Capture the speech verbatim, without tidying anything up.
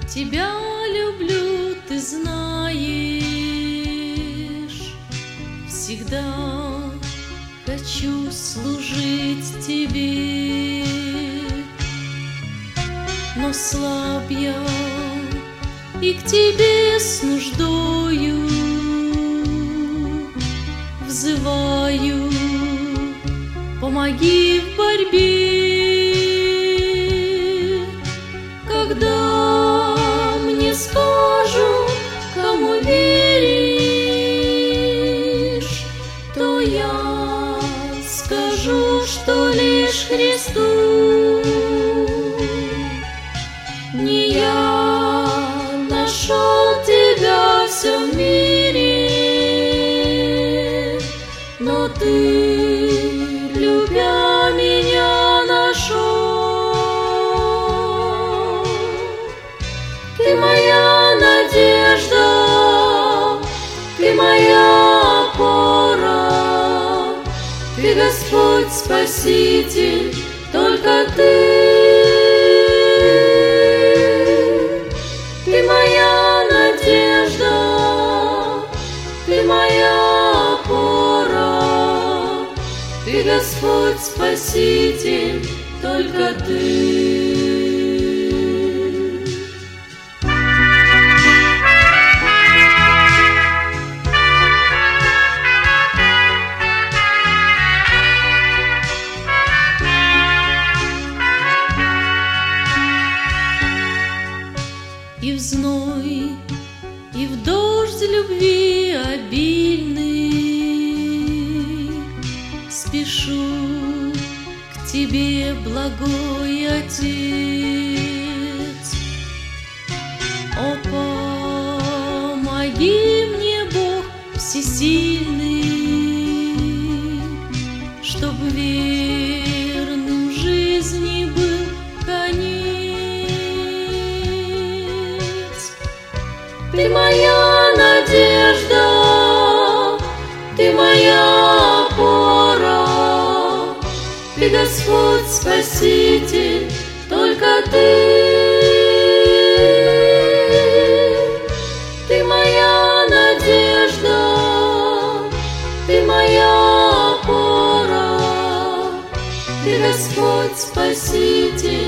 Тебя люблю, ты знаешь, всегда хочу служить тебе, но слаб я и к тебе с нуждою взываю. Помоги в борьбе, когда мне скажут, кому веришь, то я скажу, что лишь Христу. Не я нашел тебя в всем мире, но ты, любя меня, нашел. Ты моя надежда, ты моя опора, ты Господь Спаситель, только ты. Ты моя надежда, ты моя опора, ты Господь Спаситель, только ты. И в зной, и в дождь любви обильный спешу к тебе, благой Отец. О, помоги мне, Бог всесильный, чтоб верным жизни был конец. Ты моя надежда, ты моя опора, ты Господь Спаситель, только ты. Ты моя надежда, ты моя опора, ты Господь Спаситель,